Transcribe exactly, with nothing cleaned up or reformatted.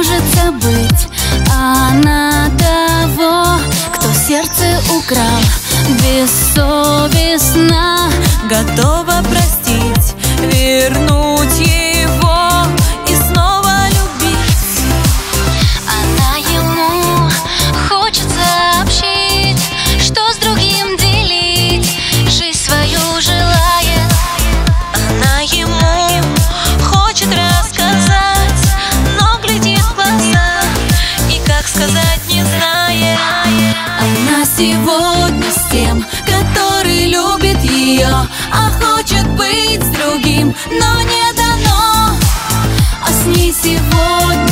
может забыть она того, кто сердце украл бессовестно, готова простить, вернуть его и снова любить. Она ему хочет сообщить, что с другим делить жизнь свою желает. Она ему хочет рассказать, но глядит в глаза и как сказать не знает. Она сегодня с тем, который любит ее, а хочет быть с другим, но не дано. А с ней сегодня